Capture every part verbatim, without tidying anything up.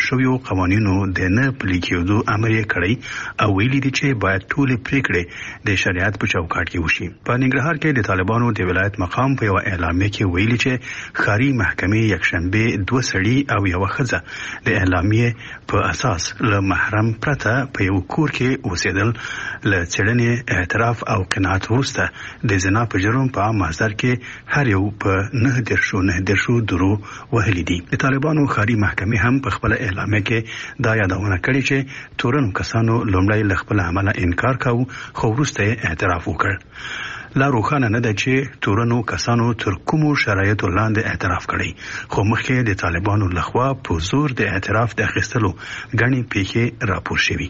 شویو قوانینو د نه پلي کېدو امر یې کړی او ویلي دي چې باید ټول پریکړې د شریعت په چوکاټ کې وشي. په ننګرهار کې د طالبانو د ولایت مقام په یو اعلامیه کې ویلي چې ښاري محکمې یکشنبه دوه سړي او یو ښځه د اعلامیه په اساس له محرم پرته په یو کور کې اوسېدل له څېړنې اعتراف او قناعت وروسته د زنا په جرم په مازدر کې هر یو په نه درشو نه درشو درو وهلي دي. د طالبانو ښاري محکمې هم په خپل اعلامیه کې دا یادونه کړې چې تورنو کسانو لومړی له خپل عمله انکار کاوه خو وروسته اعتراف وکړ. لا روښانه نه ده چې تورنو کسانو تر کومو شرایطو لاندې اعتراف کړی خو مخکې د طالبانو لخوا په زور د اعتراف د اخیستلو غني پیښې راپور شوي.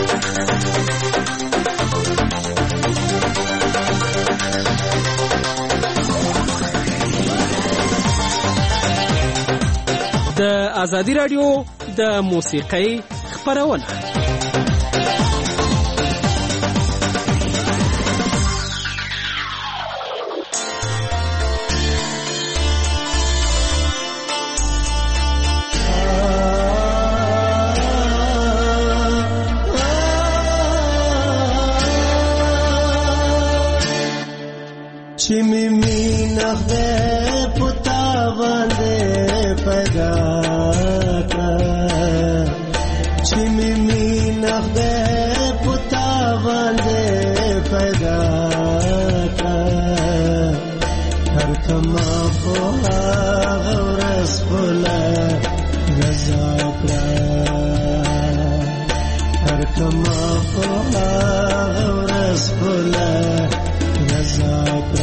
د ازادي رادیو د موسیقۍ خپرونه چې می مینه ده پتا باندې پیدا کړ چې می مینه ده پتا باندې پیدا کړ هر کما په غورس بولا رضا کړ هر کما په غورس بولا رضا کړ.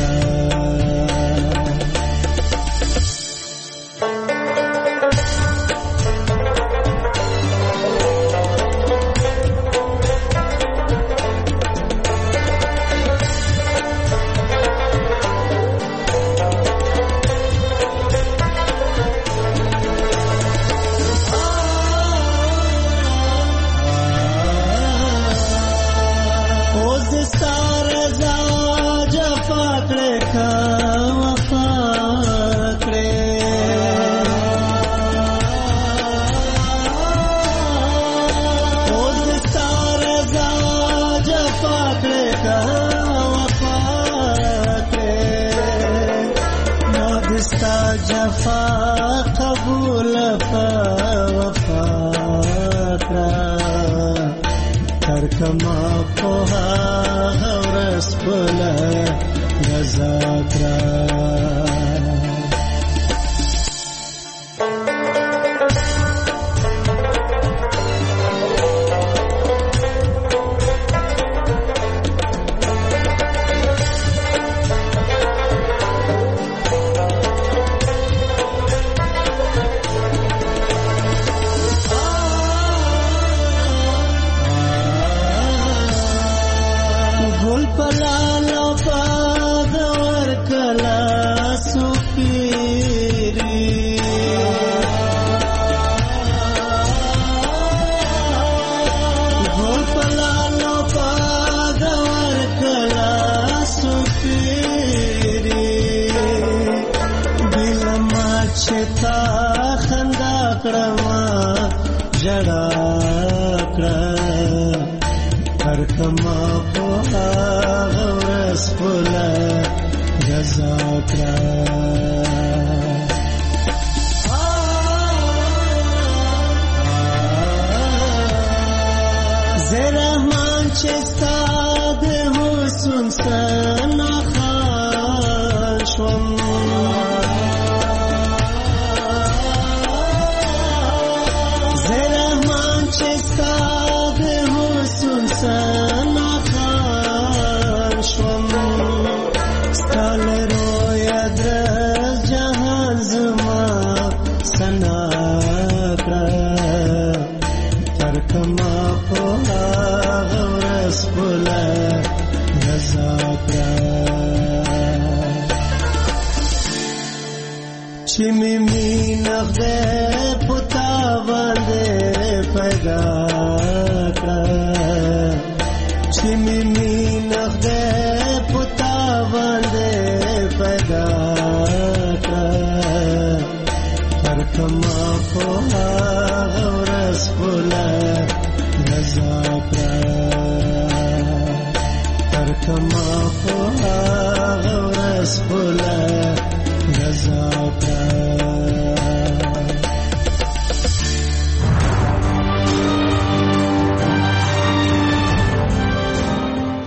Come on,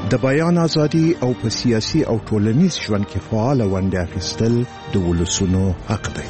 د بیان ازادي او په سیاسي او ټولنیز ژوند کې فعال ونډه اخیستل د ولسونو حق دی.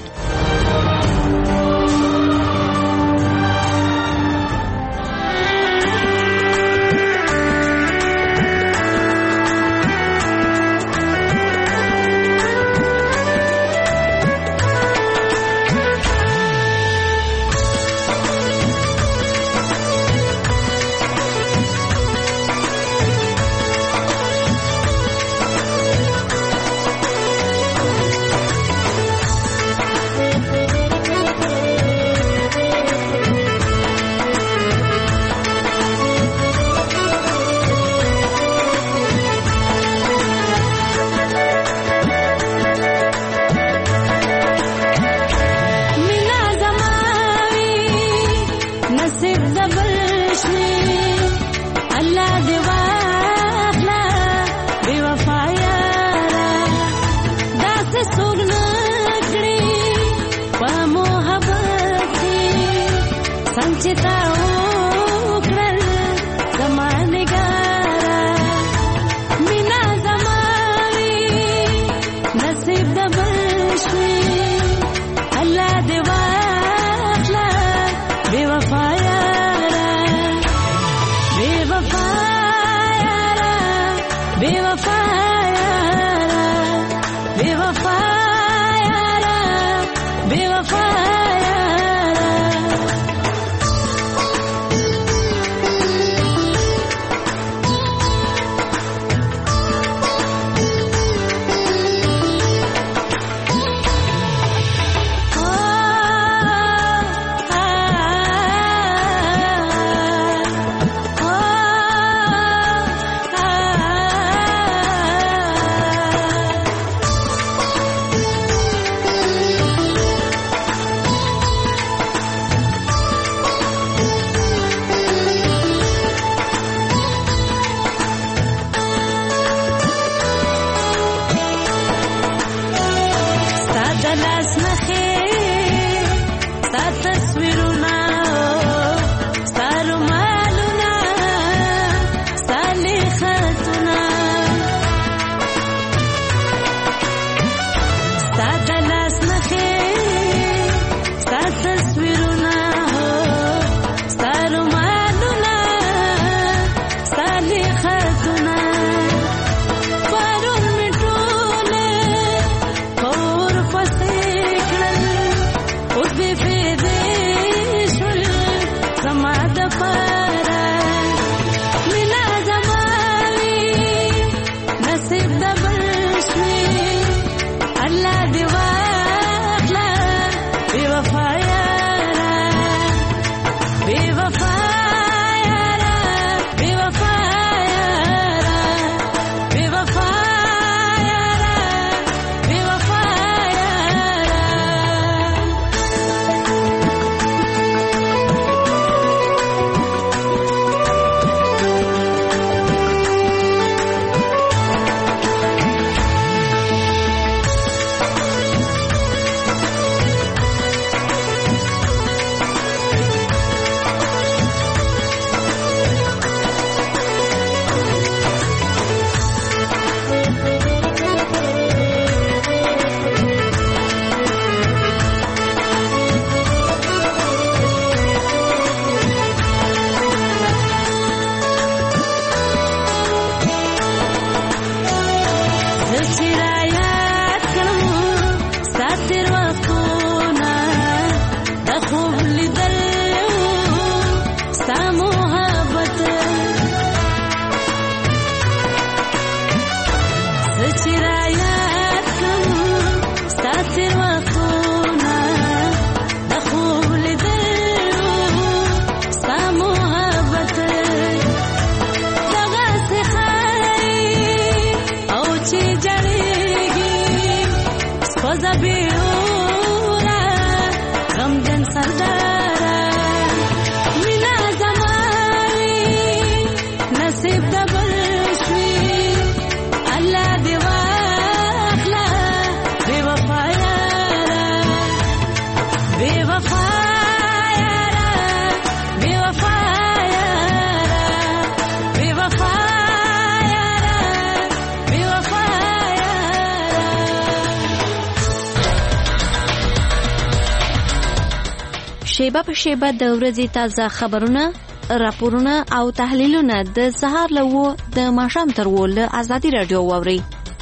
شیبه په شیبه د ورځې تازه خبرونه، راپورونه او تحلیلونه د سهار له وو د ماښام تر وو له ازادي راډیو واورئ.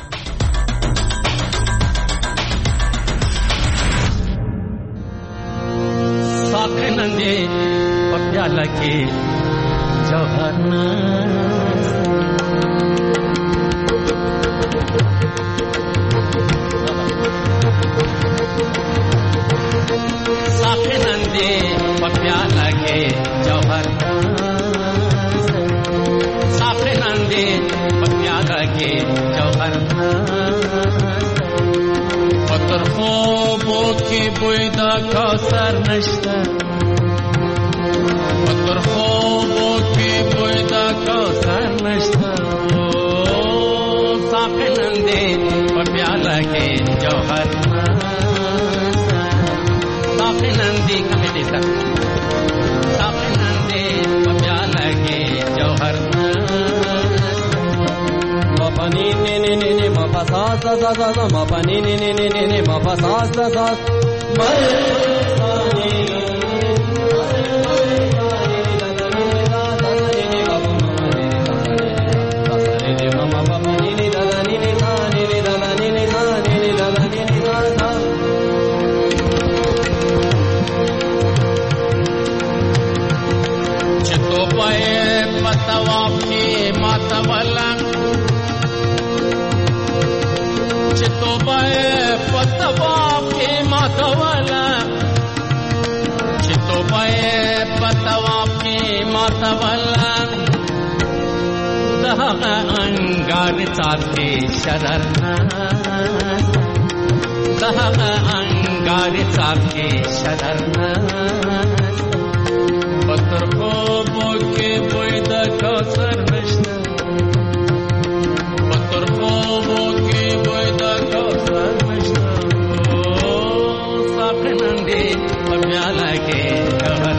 ساقي نندې په پیاله کې جوهر साखे नंदे पप्याला के जौहर साखे नंदे पप्याला के जौहर पत्थर خوبو की बुयदा कौसर नश्ता पत्थर خوبو की बुयदा कौसर नश्ता साखे नंदे पप्याला के जौहर साखे नंदी कमेटी सा साखे नंदी पप्याला के जौहर मपनी ने ने ने ने मपसा सा सा सा सा मपनी ने ने ने ने ने मपसा सा सा मरे सानी पतवाब की मातवला चितोबाए पतवाब की मातवला चितोबाए पतवाब की मातवला दहग अंगार चाते शररना दहग अंगार चाते शररना पत्थर خوبو के बुयदा कौसर नश्ता पत्थर خوبو के बुयदा कौसर नश्ता साखे नंदी पप्याला के जौहर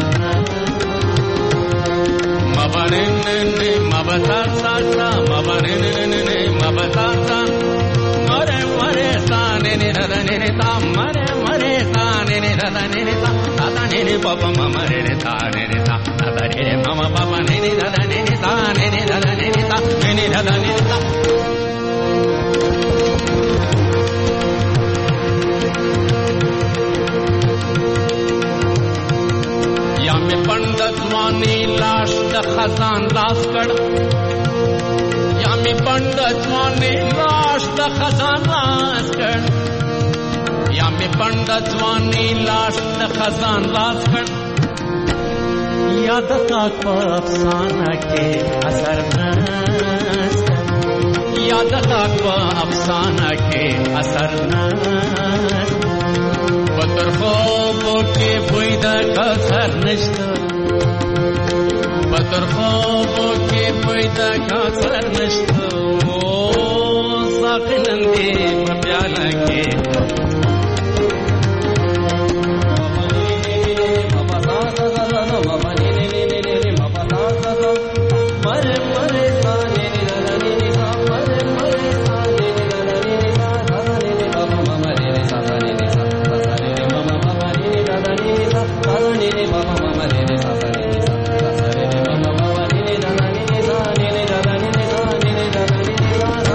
मबने ने मबता सा सा मबने ने मबता सा मरे मरे साने ने रदने ने ता मरे मरे साने ने रदने ने ता ता ने ने पप मरे ने ता ने ने ता ता ने ने मम पप ने ने रदने ने ता ने ने रदने ने ता ने ने रदने ने ता या में पंडित वानी लाश द खजान लाश कड़ या में पंडित वानी लाश द खजान लाश कड़ या में पंडित वानी लाश द खजान लाश कड़ याद ताक अफसाना के असर नस याद ताक अफसाना के असर नस पत्थर خوبو के बुयदा कौसर नश्ता पत्थर خوبو के बुयदा कौसर नश्ता साखे नंदी पप्याला के मरे मरे साने ने रदने ने सा मरे मरे साने ने रदने ने सा साने ने बाबा मामा रे रे सा साने ने सा साने ने मामा बाबा रे रे रदने ने सा साने ने बाबा मामा रे रे सा साने ने सा साने ने मामा बाबा रे रे रदने ने सा ने ने रदने ने सा ने ने रदने ने सा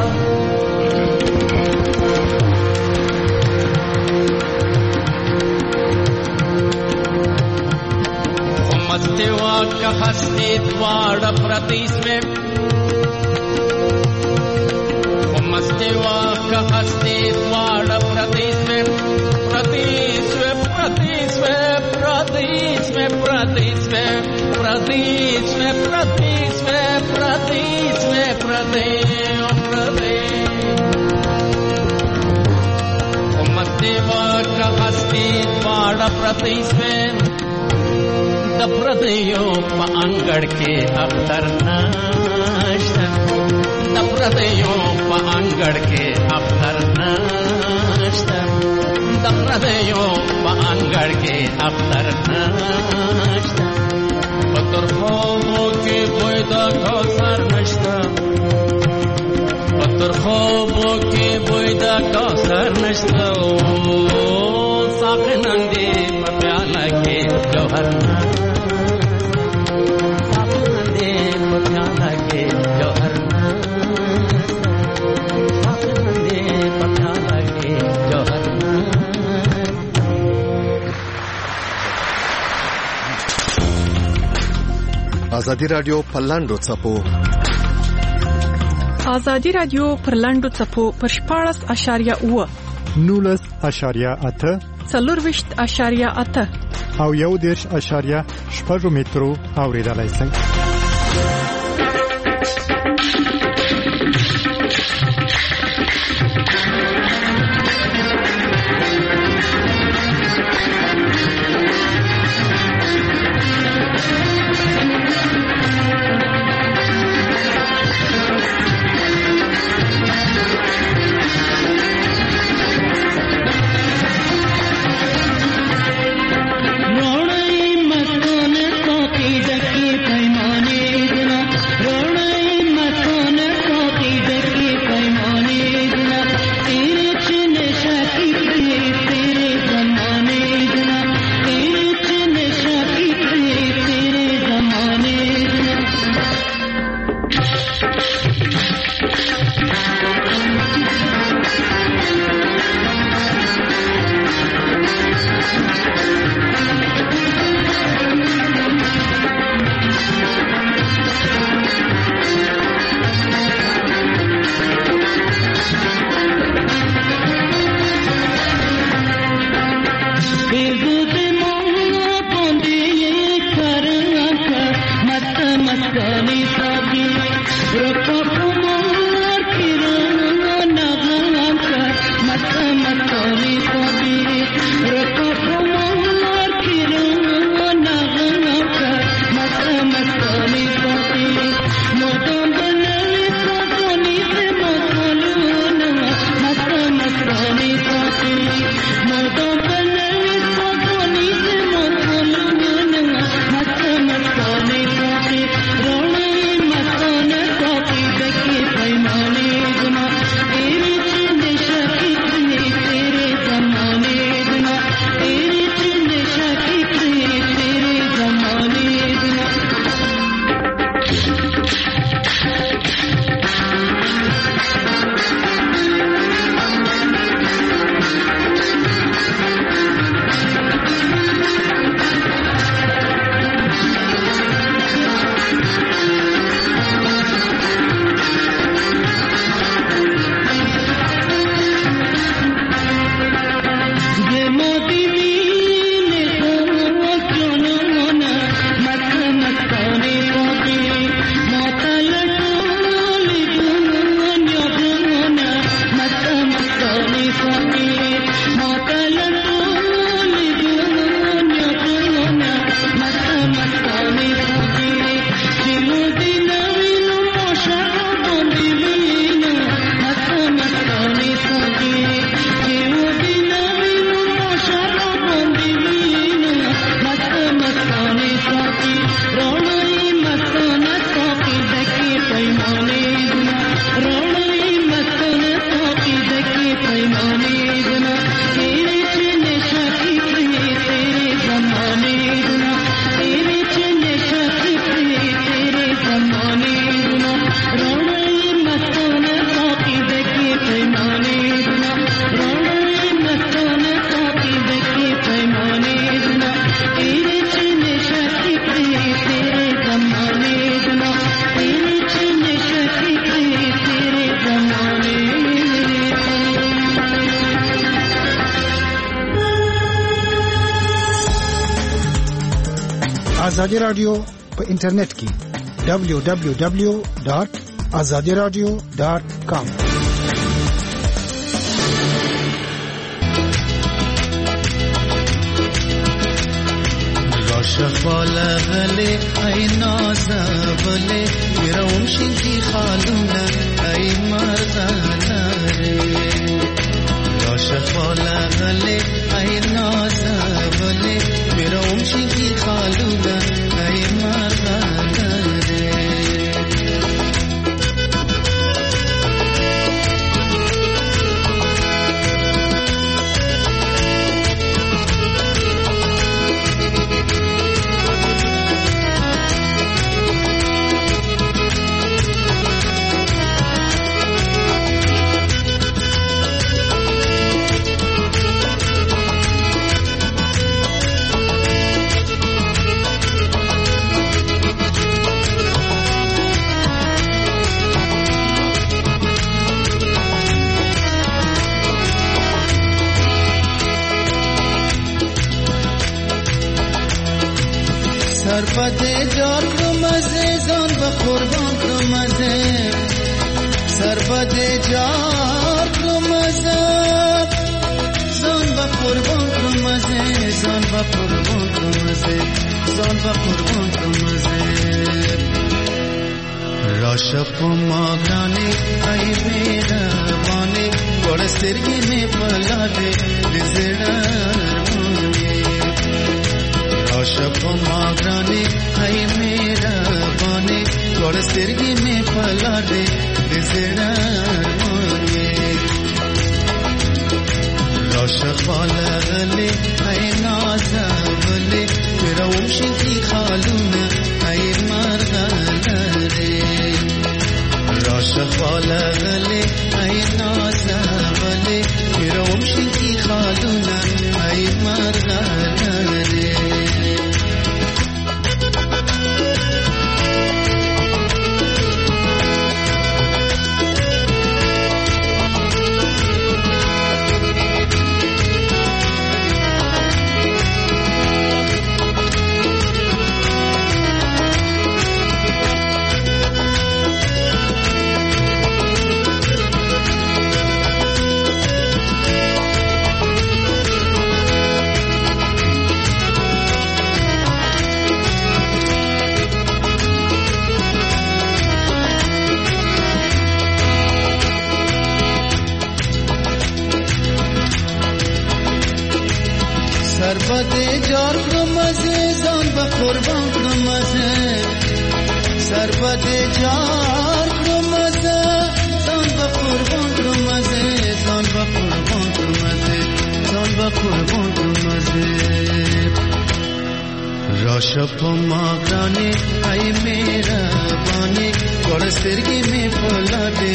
मस्तेवा का हस्ती द्वार प्रतीस में मस्तेवा का हस्ती द्वार प्रतीस में प्रतीस में प्रतीस में प्रतीस में प्रतीस में प्रतीस में प्रतीस में प्रतीस में प्रतीस मस्तेवा का हस्ती द्वार प्रतीस में दप्रदयो पांगड़ के अख्तर नाश्ता दप्रदयो पांगड़ के अख्तर नाश्ता दप्रदयो पांगड़ के अख्तर नाश्ता पत्थर خوبو के बुयदा कौसर नश्ता पत्थर خوبو के बुयदा कौसर नश्ता साखे नंदी पप्याला के जौहर ازادي رادیو پلاندو چپو ازادي رادیو پرلاندو چپو پر شپاړس اشاریه اوه نولس اشاریه اته څلورویشت اشاریه اته او یو دیرش اشاریه شپږ مترو اوریدلای شئ. ازادي رادیو په انټرنیټ کې دبلیو دبلیو دبلیو ډاٹ ازادي رادیو ډاٹ کام شفاله غلي اي نازبله يروم شنتي خالونه اي مرزانه يا شفاله غلي اي نازبله يروم شنتي خالونه اي مرزانه سربت جار کرم عزیزان و قربان کرم عزیز سربت جار کرم عزیزان و قربان کرم عزیزان و قربان کرم عزیزان و قربان کرم عزیز راشق ماغرانی ای میربانی گرسترگی می پلا دے دزڑر عاشق ماغرانی ای میربانی گرسترگی می پلا دے دزڑر عاشق بالغلی ای نازولی پیروشی کی خالونه ای مرغلری عاشق بالغلی ای نازولی پیروشی کی خالونه ای مرغلری سربت جار کرم عزیزان و قربان کرم عزیز سربت جار کرم عزیزان و قربان کرم عزیزان و قربان کرم عزیزان و قربان کرم عزیز راشق ماغرانی ای میربانی گرسترگی می پلا دے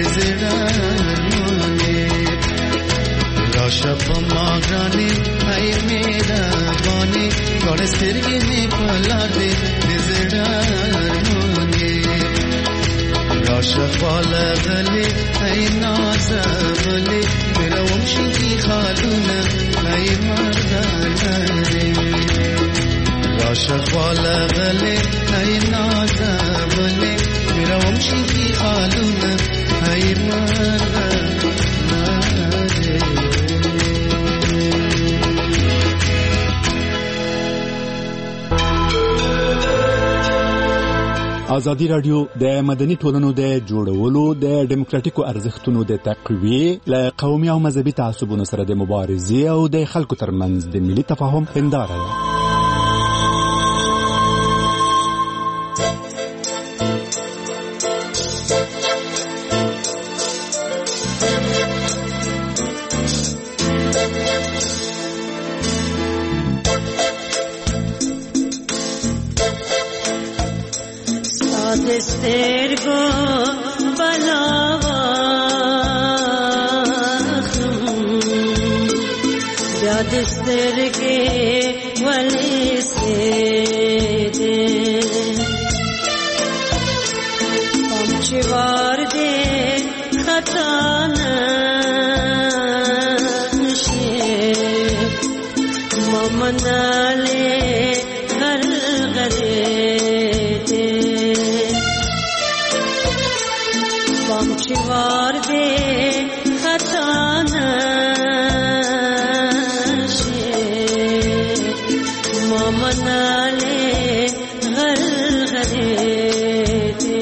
دزڑر عاشق ماغرانی ای میربانی گرسترگی می پلا دے دزڑر مونی عاشق بالغلی ای نازولی پیروشی کی خالونه ای مرغلری عاشق بالغلی ای نازولی پیروشی کی خالونه ای مرغلری ازادي رادیو د مدني ټولنو د جوړولو د ډیموکراتیکو ارزښتونو د تقویه ل قومي او مذهبي تعصبونو سره د مبارزې او د خلکو ترمنځ د ملي تفاهم هنداره ده. دسترگو بلاوخم بیا دسترگی ولی سیده پمچوار ده خطا نشه ممناله هر غریده پمچوار ده خطا نشه ممناله هر غریده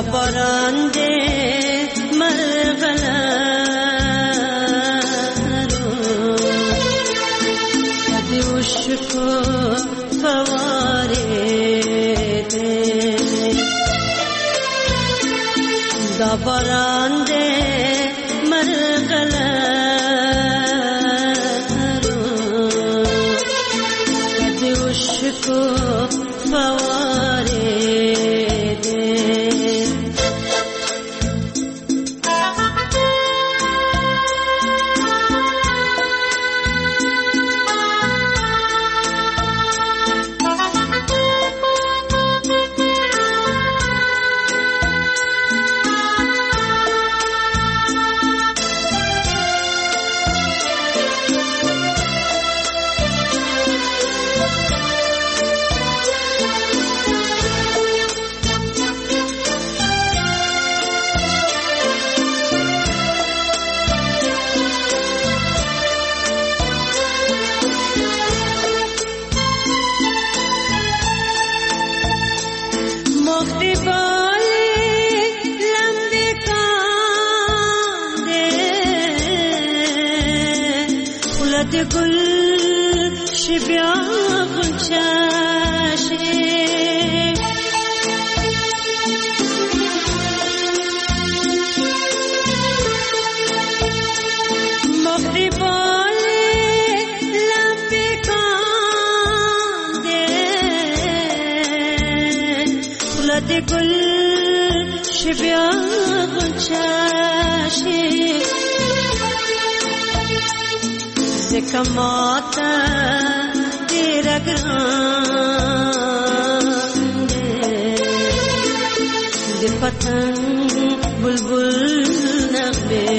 باران دې مرغلرو د عشقو فوارې دې دا باران دې مرغلرو د عشقو فوارې گل شبیا غنچاشه مغرباله لمبه کانده خلد گل شبیا غنچاشه کماتا تیرا گران دے پتنگ بلبل نغمے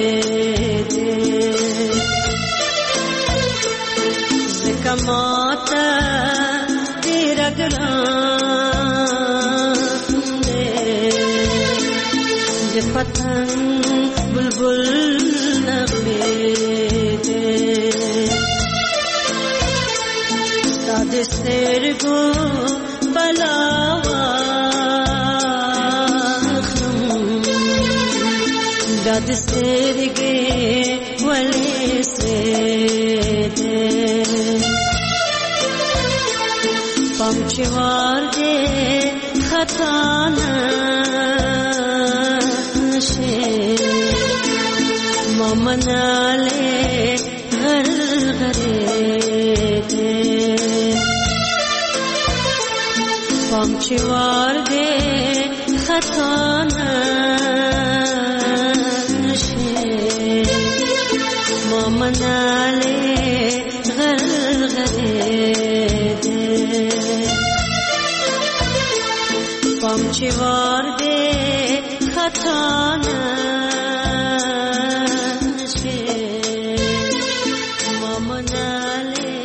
دے کماتا تیرا گران دے پتنگ بلبل نغمے د سترګو بلاوا د سترګې ولې سته پمچوار دې خطا نشي ممناله غر غره پمچوار دے خطا نشے مومنالے غرغرے دے پمچوار دے خطا نشے مومنالے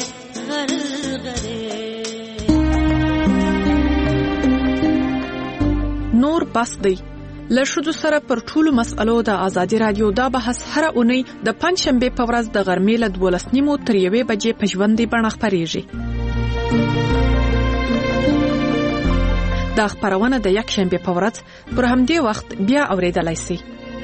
غرغرے نور بس دی له ښځو سره پر ټولو مسألو د ازادي رادیو دا بحث هره اونۍ د پنځشنبې په ورځ د غرمې له دولس نیمو تر یوې بجې په ژوندۍ بڼه خپرېږي. دا خپرونه د یکشنبې په ورځ پر همدې وخت بیا اورېدلای شئ.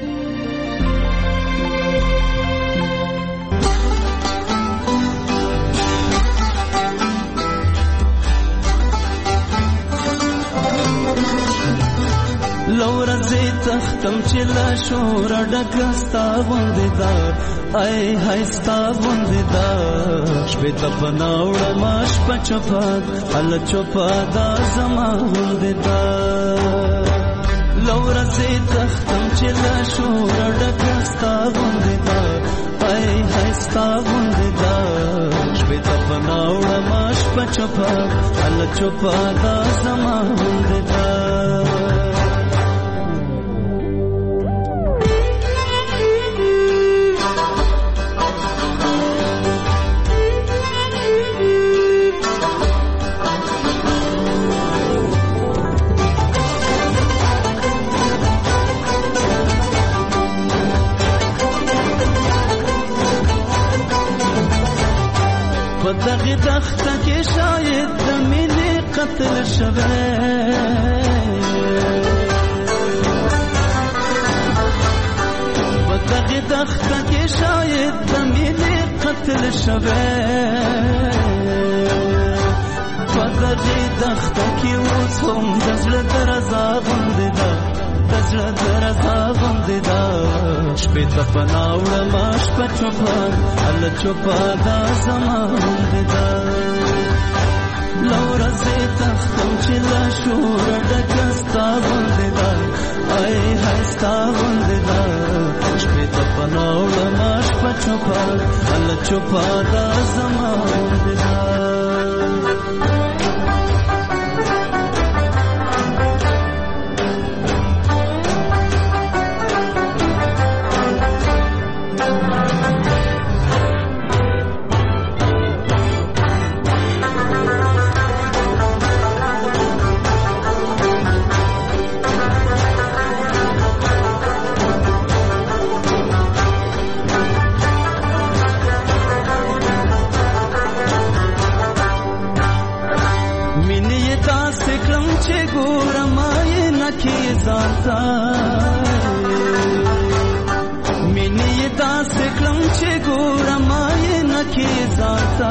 لورا زی تختم چې لا شور ډکستا غوندې دا ای هاي ستا غوندې دا شپې ته پناوړ ماش پچپا ال چپا دا زما غوندې دا لورا زی تختم چې لا شور ډکستا غوندې دا ای هاي ستا غوندې دا شپې ته پناوړ ماش پچپا ال چپا دا زما غوندې دا دغه دخته کې شاید د مینې قتل شوه دخت کې شاید د مینې قتل شوه په دغه دخت کې اوس هم د زړه درزا غوندې ده د زړه درزا غوندې ده شپې ته پناه وړم شپه چوپه هله چوپه دا زما غوندې ده له ورځې تختم چې له شوره ډکه ستا غوندې ده ای های ستا غوندې ده شپې ته پناه وړم شپه چوپه هله چوپه دا زما غوندې ده مینې داسې کړم چې ګورم یې نکې ځانته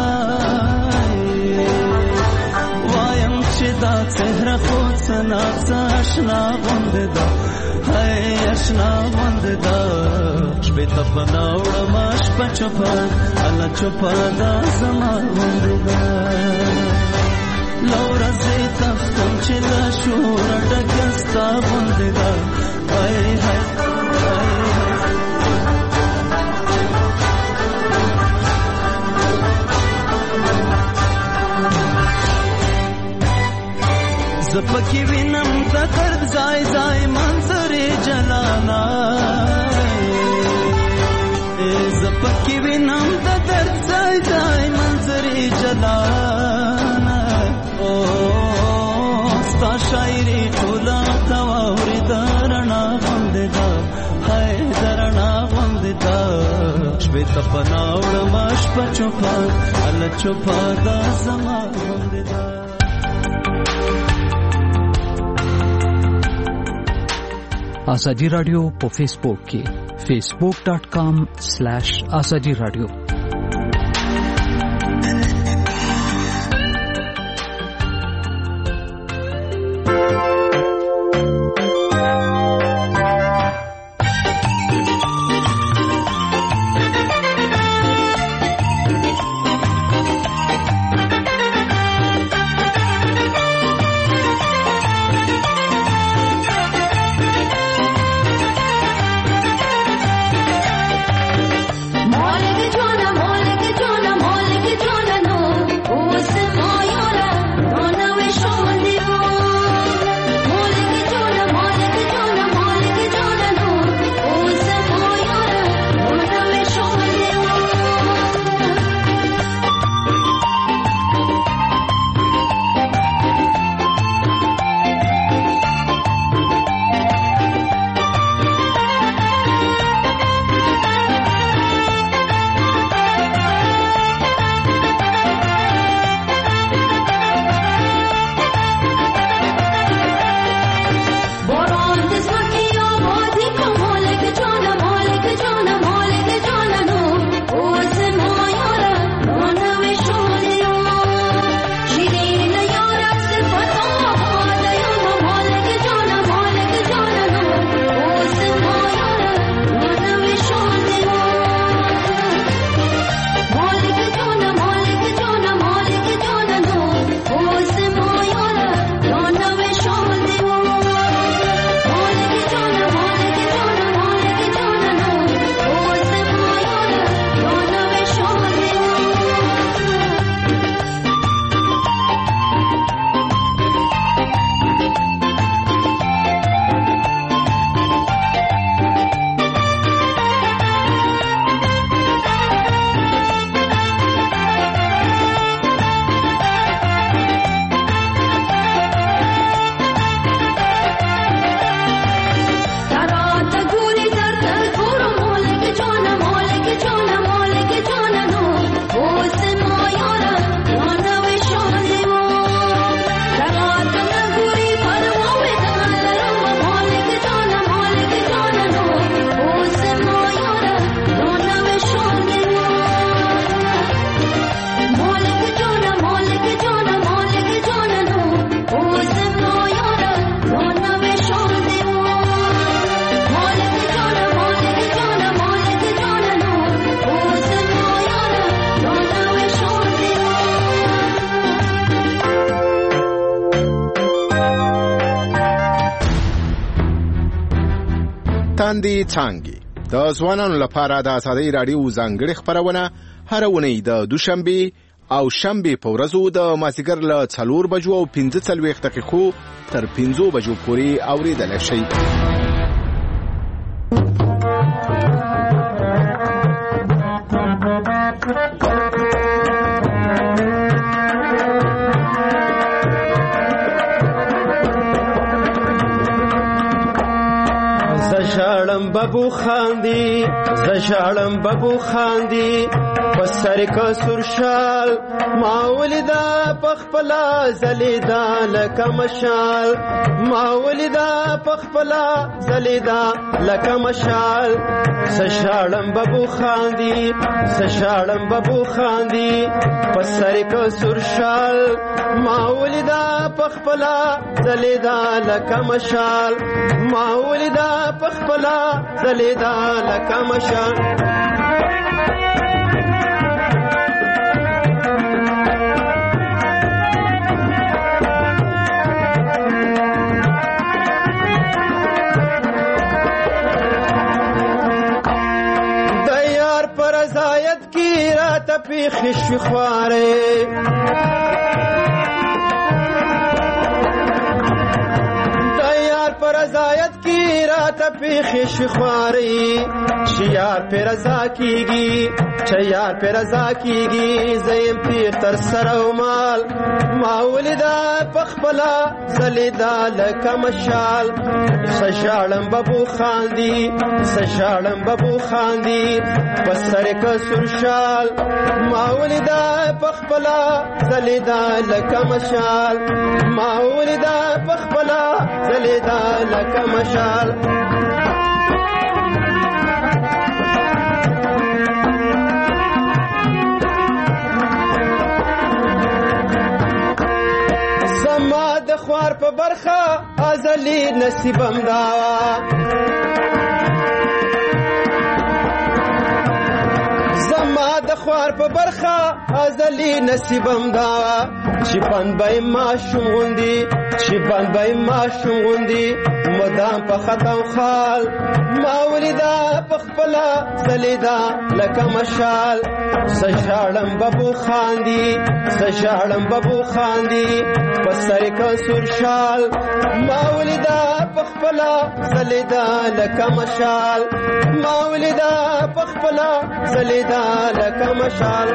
وایم چې دا څهره خو څه ناڅه اشنا غوندې ده هی اشنا غوندې ده شپې ته پناه وړم شپه چوپه هله چوپه دا زما غوندې ده له ورځې تختم چې له شوره ډکه ستا غوندې ده هی هی زه پکې وینم د درد ځای ځای منظرې جلانا زه پکې وینم د درد ځای ځای منظرې جلانا او ستا شاعري ټوله ته واورې د رڼا غوندې ده هی د رڼا غوندې ده شپې ته پناه وړم شپه چوپه هله چوپه دا زما غوندې ده آزادی رادیو په فیسبوک کې facebook dot com slash azadi radio Morning, لاندې څانګې. د ځوانانو لپاره د ازادۍ راډیو ځانګړې خپرونه هر اونۍ د دوشنبه او شنبه په ورځو د مازیګر له څلور بجو او پنځه څلوېښت دقیقو تر پنځو بجو پورې اورېدلی شئ. زشالم ببو خاندی زشالم ببو خاندی پسر کا سرشال ما ولدا پخپلا زلیدا لکه مشال ما ولدا پخپلا زلیدا لکه مشال زشالم ببو خاندی زشالم ببو خاندی پسر کا سرشال ما ولدا پخپلا زلیدا لکه مشال ما ولدا پخپلا زلیدا لکه مشال. د یار پر رضایت کی رات پیخ شخواره پر رضایت کی رات پیخ شخواری شیار پر رضا کیگی چیار پر رضا کیگی زیم پیر تر سر و مال ما ولدا پخپلا زلیدا لکه مشال سشالم ببو خاندی سشالم ببو خاندی پسر کا سرشال ما ولدا پخپلا زلیدا لکه مشال ما ولدا پخپلا زلیدا لکه مشال. زما د خوار په برخه ازلی نصیبم دا زما د خوار په برخه ازلی نصیبم دا چې بنبای ماشوم غوندي چې بنبای ماشوم غوندي مدام په خطا خال ما ولدا پخپلا زلیدا لکه مشال سشالم ببو خاندی سشالم ببو خاندی پسر کا سرشال ما ولدا پخپلا زلیدا لکه مشال ما ولدا پخپلا زلیدا لکه مشال.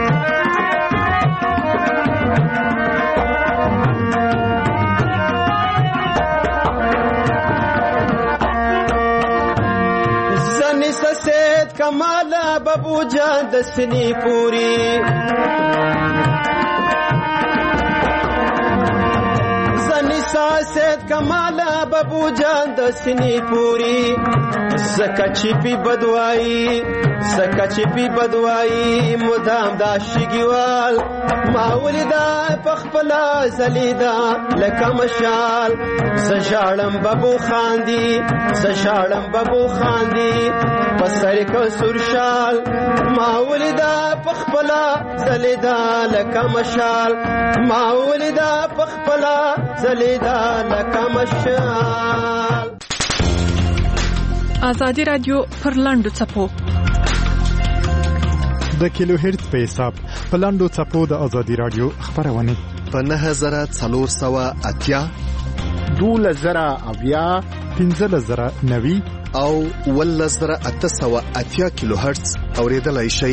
سید کمالا ببو جان دسنی پوری زنی سید کمالا ببو جان دسنی پوری زکا چپی بدوائی زکا چپی بدوائی مدام دا شگیوال ما ولدا پخپلا زلیدا لکه مشال زشالم ببو خاندی زشالم ببو خاندی پسر کا سرشال ما ولدا پخپلا زلیدا لکه مشال ما ولدا پخپلا زلیدا لکه مشال. ازادي رادیو پر لاندو چپو د کیلو هرتز په حساب په لاندو چپو د ازادي رادیو خبرونه په نهه زره څلور سوه اتیا دولس زره اویا پنځلس زره نوي او ولس زره اته سوه اتیا کیلو هرتز اوریدلای شئ.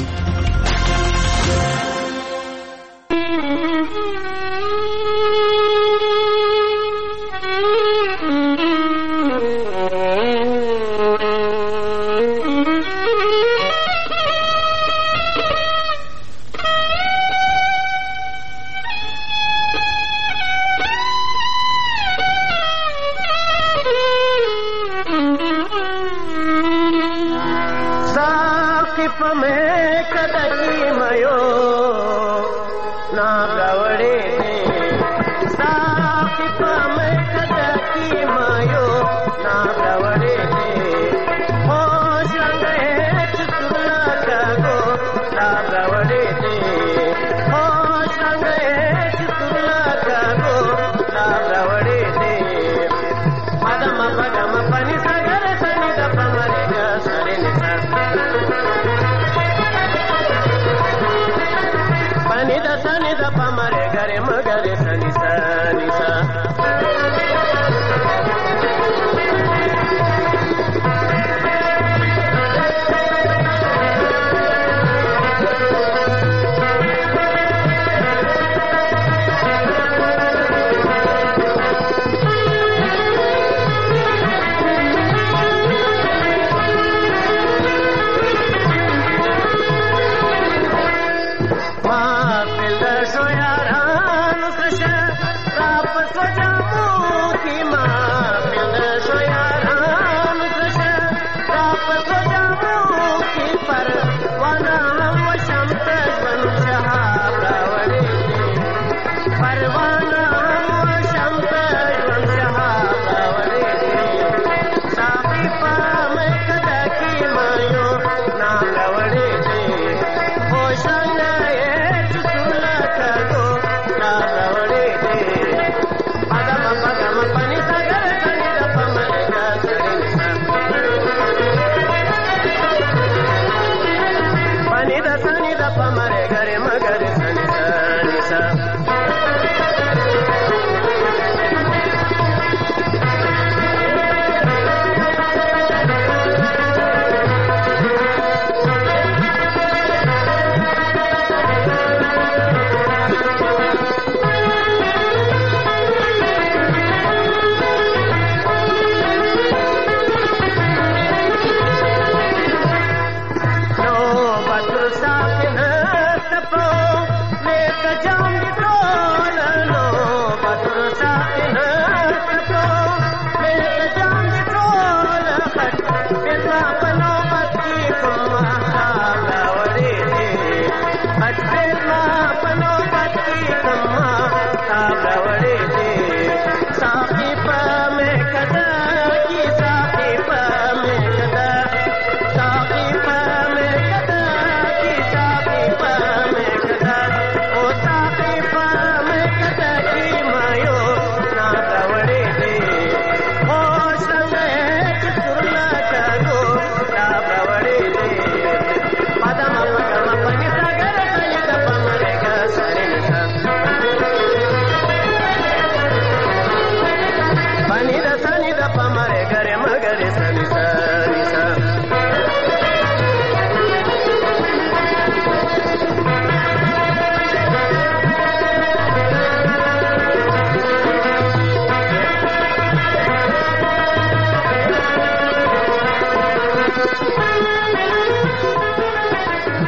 Pani sagar sani da sani da pamare gare magare sani sani sa Sani da pamare gare magare sani